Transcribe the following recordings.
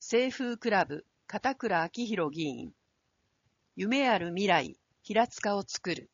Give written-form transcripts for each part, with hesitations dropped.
清風クラブ、片倉明宏議員。夢ある未来、平塚を作る。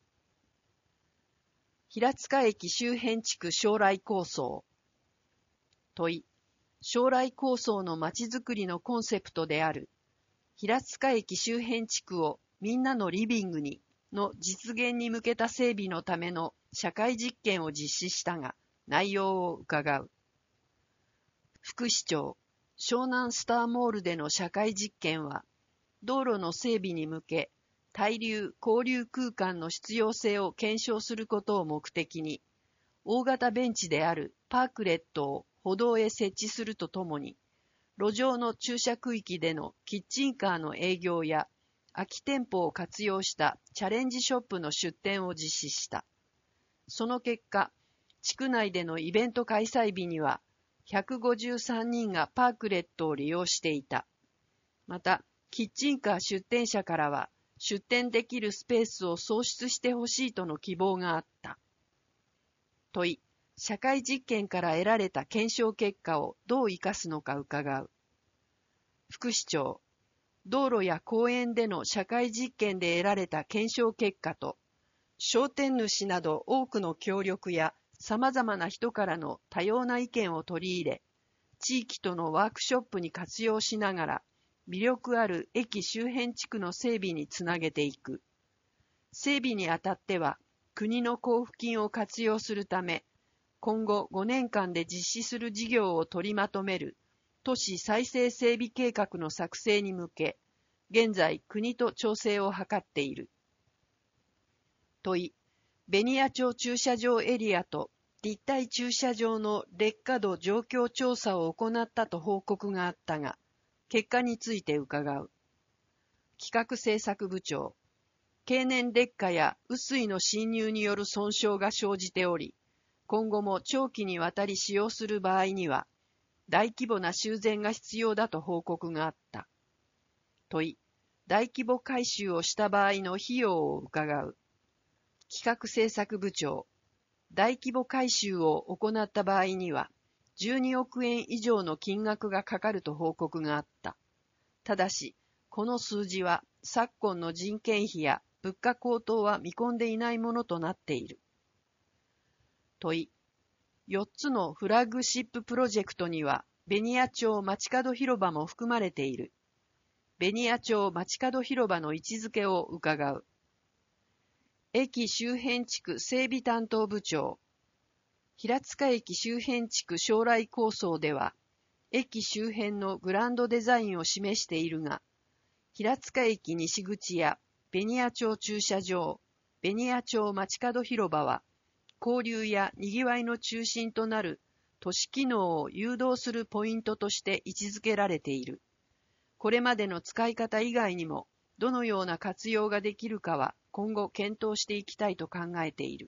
平塚駅周辺地区将来構想。問い。将来構想のまちづくりのコンセプトである、平塚駅周辺地区をみんなのリビングにの実現に向けた整備のための社会実験を実施したが、内容を伺う。副市長。湘南スターモールでの社会実験は、道路の整備に向け、滞留・交流空間の必要性を検証することを目的に、大型ベンチであるパークレットを歩道へ設置するとともに、路上の駐車区域でのキッチンカーの営業や、空き店舗を活用したチャレンジショップの出店を実施した。その結果、地区内でのイベント開催日には、153人がパークレットを利用していた。また、キッチンカー出店者からは、出店できるスペースを創出してほしいとの希望があった。問い。社会実験から得られた検証結果をどう生かすのか伺う。副市長。道路や公園での社会実験で得られた検証結果と、商店主など多くの協力や様々な人からの多様な意見を取り入れ、地域とのワークショップに活用しながら、魅力ある駅周辺地区の整備につなげていく。整備にあたっては、国の交付金を活用するため、今後5年間で実施する事業を取りまとめる都市再生整備計画の作成に向け、現在国と調整を図っている。問い。ベニヤ町駐車場エリアと立体駐車場の劣化度状況調査を行ったと報告があったが、結果について伺う。企画政策部長。経年劣化や雨水の侵入による損傷が生じており、今後も長期にわたり使用する場合には、大規模な修繕が必要だと報告があった。問い。大規模改修をした場合の費用を伺う。企画政策部長。大規模改修を行った場合には、12億円以上の金額がかかると報告があった。ただし、この数字は昨今の人件費や物価高騰は見込んでいないものとなっている。問い。4つのフラッグシッププロジェクトには、ベニヤ町街角広場も含まれている。ベニヤ町街角広場の位置づけを伺う。駅周辺地区整備担当部長。平塚駅周辺地区将来構想では、駅周辺のグランドデザインを示しているが、平塚駅西口やベニヤ町駐車場、ベニヤ町街角広場は、交流や賑わいの中心となる都市機能を誘導するポイントとして位置づけられている。これまでの使い方以外にも、どのような活用ができるかは今後検討していきたいと考えている。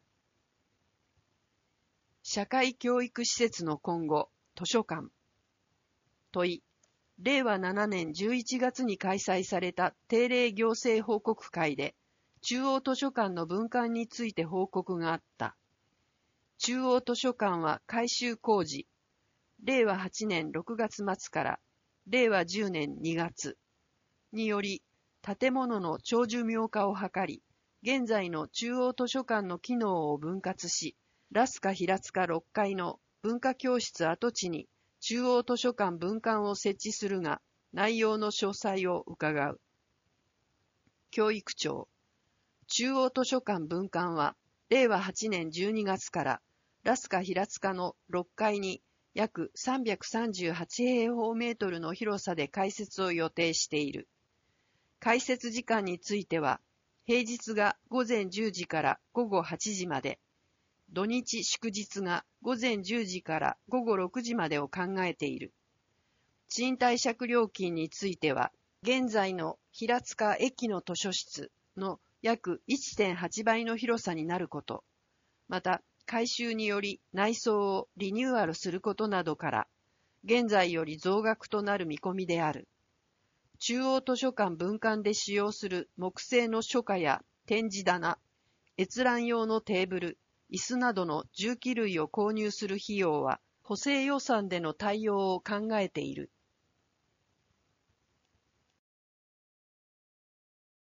社会教育施設の今後、図書館。問い。令和7年11月に開催された定例行政報告会で、中央図書館の分館について報告があった。中央図書館は改修工事、令和8年6月末から令和10年2月により、建物の長寿命化を図り、現在の中央図書館の機能を分割し、ラスカ平塚6階の文化教室跡地に中央図書館分館を設置するが、内容の詳細を伺う。教育長。中央図書館分館は、令和8年12月からラスカ平塚の6階に約338平方メートルの広さで開設を予定している。開設時間については、平日が午前10時から午後8時まで、土日祝日が午前10時から午後6時までを考えている。賃貸借料金については、現在の平塚駅の図書室の約 1.8 倍の広さになること、また改修により内装をリニューアルすることなどから、現在より増額となる見込みである。中央図書館分館で使用する木製の書架や展示棚、閲覧用のテーブル、椅子などの重機類を購入する費用は補正予算での対応を考えている。